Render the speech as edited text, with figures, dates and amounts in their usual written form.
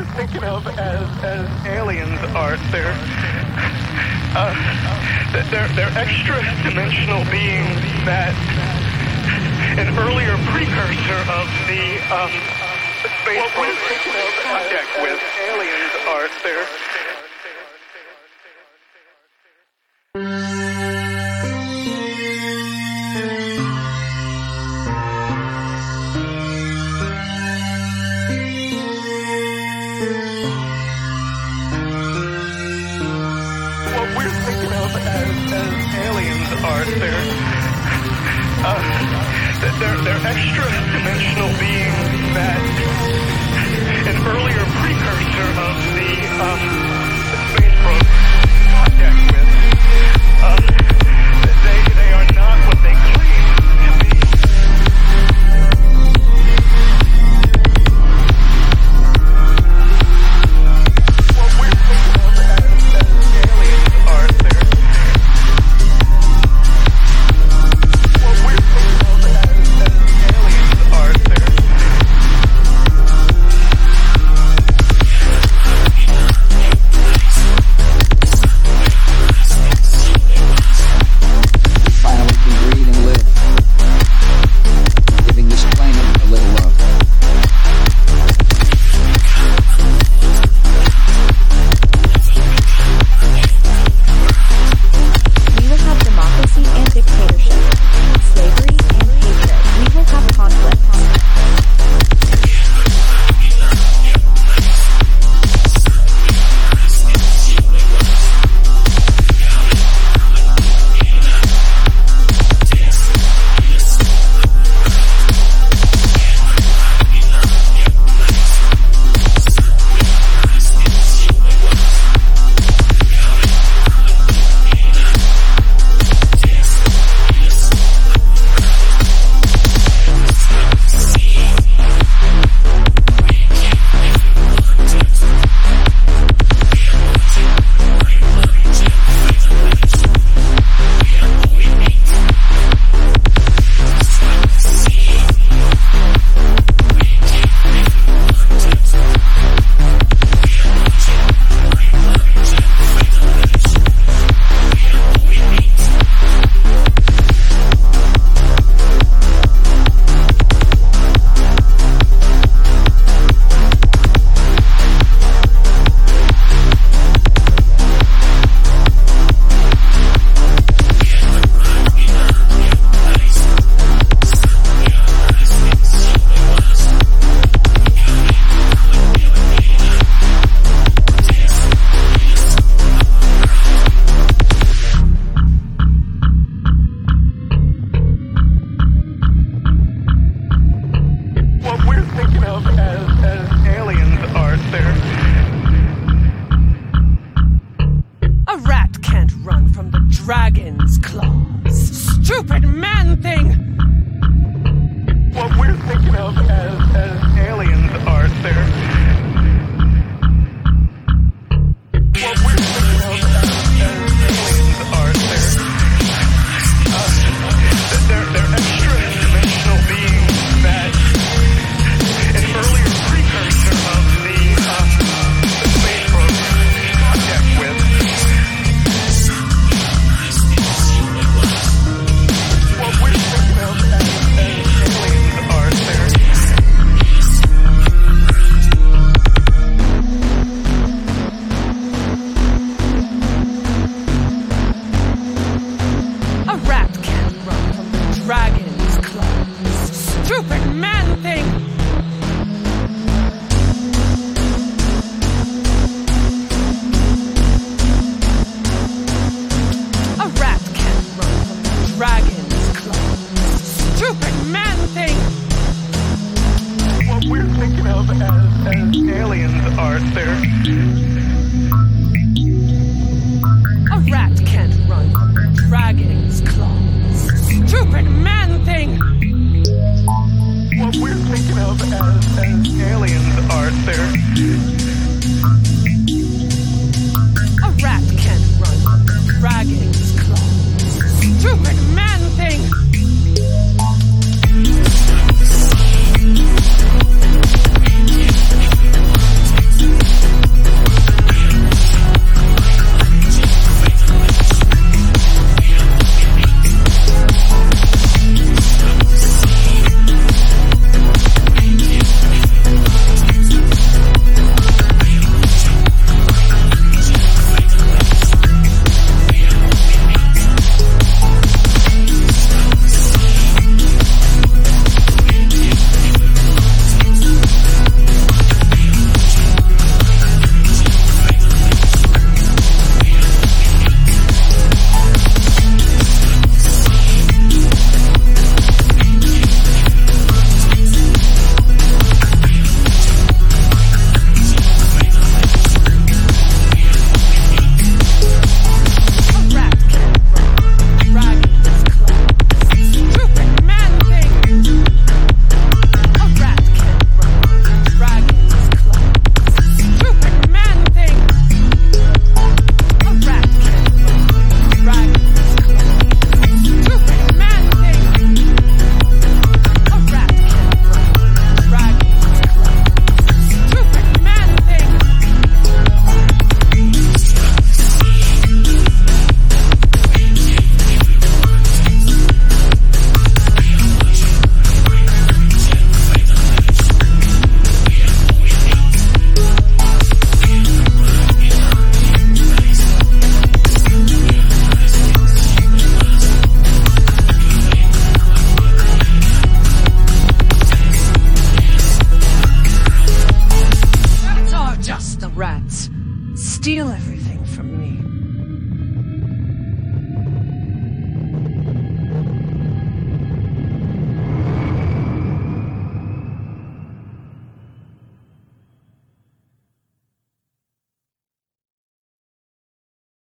thinking of as aliens are they're extra-dimensional beings that an earlier precursor of the space project with aliens are there. They're extra-dimensional beings that an earlier precursor of the space project with. They are not what they claim to be. What we're thinking of as aliens are there. What we're thinking of as aliens are there. Finally can breathe and live, giving this planet a little love. We will have democracy and dictatorship, slavery and hatred. We will have conflict. What we're thinking of as aliens are there. A rat can't run from the dragon's claws. Stupid man thing! What we're thinking of as aliens are there. What we're thinking of as aliens are there. They're extra-dimensional beings that an earlier precursor of the space project with. What we're thinking of as aliens are there. A rat can't run from the dragon's claws. Stupid man thing! A rat can't run from the dragon's claws. Stupid man thing! What we're thinking of as aliens are there. A rat can't run from the dragon's claws. Stupid man thing! What we're thinking of as aliens are there. A rat can't run from the dragon's claws. Stupid man thing! the rats steal everything from me.